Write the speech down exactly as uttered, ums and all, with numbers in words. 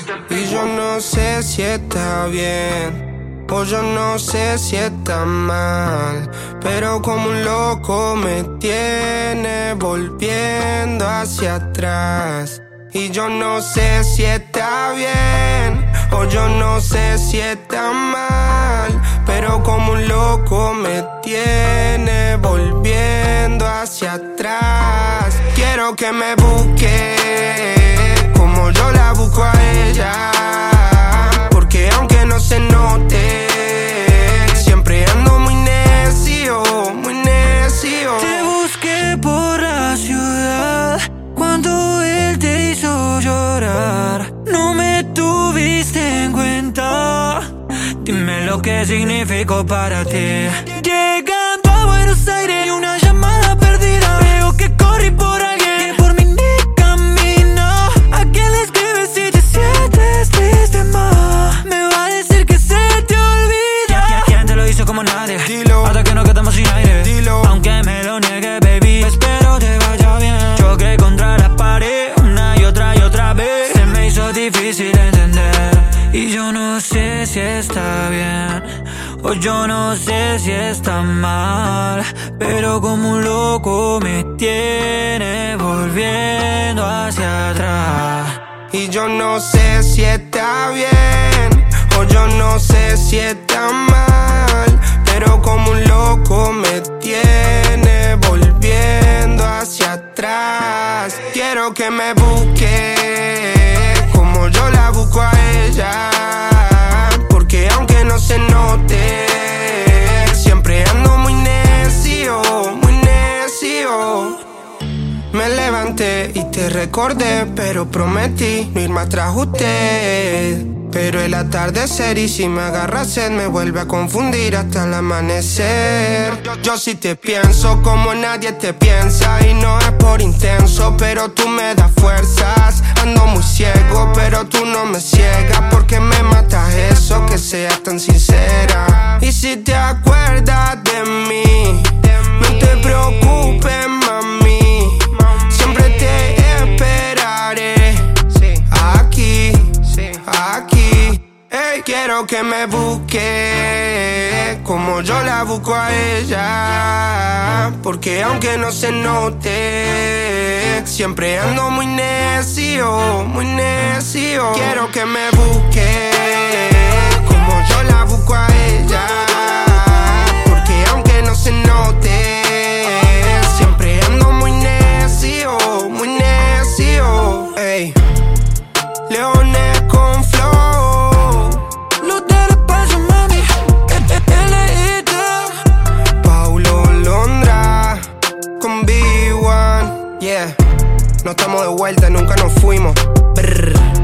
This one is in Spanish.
Y yo no sé si está bien, o yo no sé si está mal, pero como un loco me tiene volviendo hacia atrás. Y yo no sé si está bien, o yo no sé si está mal, pero como un loco me tiene volviendo hacia atrás. Quiero que me busque como yo la busco a ella, porque aunque no se note, siempre ando muy necio, muy necio. Te busqué por la ciudad cuando él te hizo llorar. No me tuviste en cuenta, dime lo que significó para ti. Llegando a Buenos Aires y una llamada perdida, veo que corrí por alguien que por mí ni camina. ¿A quién le escribes si te sientes triste más? Me va a decir que se te olvida. ¿Quién te lo hizo como nadie? Dilo. Hasta que nos quedamos sin aire. Dilo. Aunque me lo niegue, baby, espero te vaya bien. Choqué contra la pared una y otra y otra vez. Se me hizo difícil entender, y yo no sé si está bien, o yo no sé si está mal, pero como un loco me tiene volviendo hacia atrás. Y yo no sé si está bien, o yo no sé si está mal, pero como un loco me tiene volviendo hacia atrás. Quiero que me busque como yo la busco a ella, porque aunque no se note, siempre ando muy necio, muy necio. Me levanté y te recordé, pero prometí no ir más tras usted. Pero el atardecer y si me agarra sed me vuelve a confundir hasta el amanecer. Yo, yo sí te pienso como nadie te piensa, y no es por intenso, pero tú me das fuerzas. Ando muy ciego, pero tú no me ciegas, porque me matas eso, que seas tan sincera. Y si te acuerdas de mí, no te preocupes, mami, siempre te esperaré aquí, aquí. Hey, quiero que me busque como yo la busco a ella, porque aunque no se note, siempre ando muy necio, muy necio. Quiero que me busque como yo la busco a ella, porque aunque no se note, siempre ando muy necio, muy necio. Hey, Leones con flow, Luz de la paso, mami, L I T. Paulo Londra con B uno. Yeah, no estamos de vuelta, nunca nos fuimos. Brr.